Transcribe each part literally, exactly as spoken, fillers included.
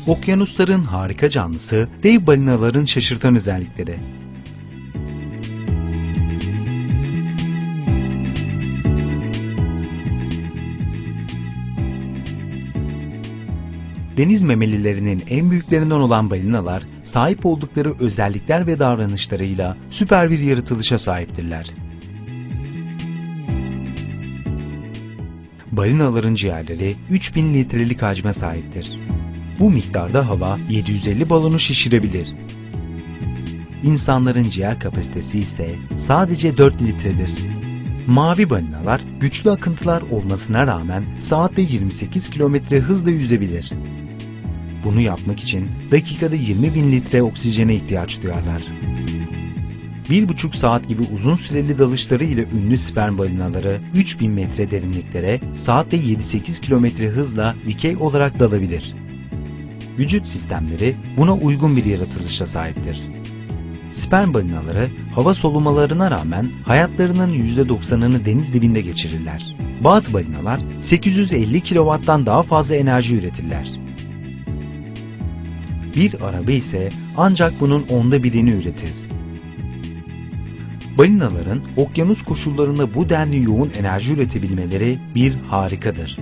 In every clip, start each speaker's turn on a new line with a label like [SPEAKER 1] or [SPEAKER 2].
[SPEAKER 1] Okyanusların harika canlısı, dev balinaların şaşırtan özellikleri. Deniz memelilerinin en büyüklerinden olan balinalar, sahip oldukları özellikler ve davranışlarıyla süper bir yaratılışa sahiptirler. Balinaların ciğerleri üç bin litrelik hacme sahiptir. Bu miktarda hava yedi yüz elli balonu şişirebilir. İnsanların ciğer kapasitesi ise sadece dört litredir. Mavi balinalar güçlü akıntılar olmasına rağmen saatte yirmi sekiz kilometre hızla yüzebilir. Bunu yapmak için dakikada yirmi bin litre oksijene ihtiyaç duyarlar. Bir buçuk saat gibi uzun süreli dalışları ile ünlü sperm balinaları üç bin metre derinliklere saatte yedi sekiz kilometre hızla dikey olarak dalabilir. Vücut sistemleri buna uygun bir yaratılışa sahiptir. Sperm balinaları hava solumalarına rağmen hayatlarının yüzde doksanını deniz dibinde geçirirler. Bazı balinalar sekiz yüz elli kilowatttan daha fazla enerji üretirler. Bir araba ise ancak bunun onda birini üretir. Balinaların okyanus koşullarında bu denli yoğun enerji üretebilmeleri bir harikadır.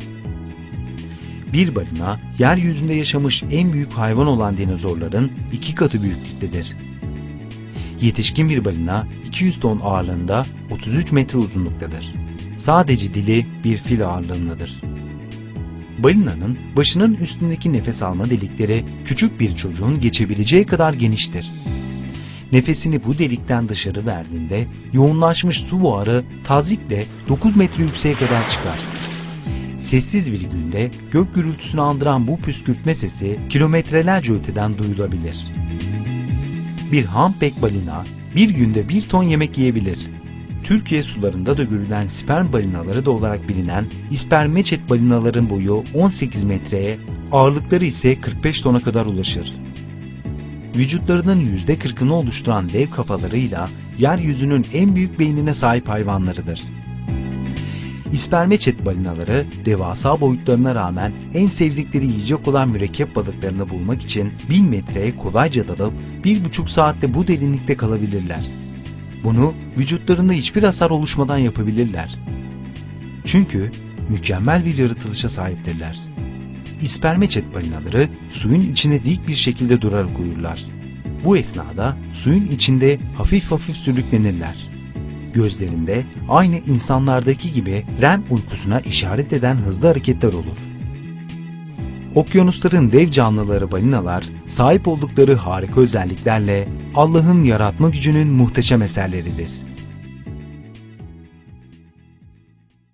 [SPEAKER 1] Bir balina, yeryüzünde yaşamış en büyük hayvan olan dinozorların iki katı büyüklüktedir. Yetişkin bir balina iki yüz ton ağırlığında otuz üç metre uzunluktadır. Sadece dili bir fil ağırlığındadır. Balinanın başının üstündeki nefes alma delikleri küçük bir çocuğun geçebileceği kadar geniştir. Nefesini bu delikten dışarı verdiğinde yoğunlaşmış su buharı tazikle dokuz metre yükseğe kadar çıkar. Sessiz bir günde gök gürültüsünü andıran bu püskürtme sesi kilometrelerce öteden duyulabilir. Bir humpback balina bir günde bir ton yemek yiyebilir. Türkiye sularında da görülen sperm balinaları da olarak bilinen ispermeçet balinaların boyu on sekiz metreye, ağırlıkları ise kırk beş tona kadar ulaşır. Vücutlarının yüzde kırkını oluşturan dev kafalarıyla yeryüzünün en büyük beynine sahip hayvanlarıdır. İspermeçet balinaları devasa boyutlarına rağmen en sevdikleri yiyecek olan mürekkep balıklarını bulmak için bin metreye kolayca dalıp bir buçuk saatte bu derinlikte kalabilirler. Bunu vücutlarında hiçbir hasar oluşmadan yapabilirler. Çünkü mükemmel bir yaratılışa sahiptirler. İspermeçet balinaları suyun içinde dik bir şekilde durarak uyurlar. Bu esnada suyun içinde hafif hafif sürüklenirler. Gözlerinde aynı insanlardaki gibi R E M uykusuna işaret eden hızlı hareketler olur. Okyanusların dev canlıları balinalar, sahip oldukları harika özelliklerle Allah'ın yaratma gücünün muhteşem eserleridir.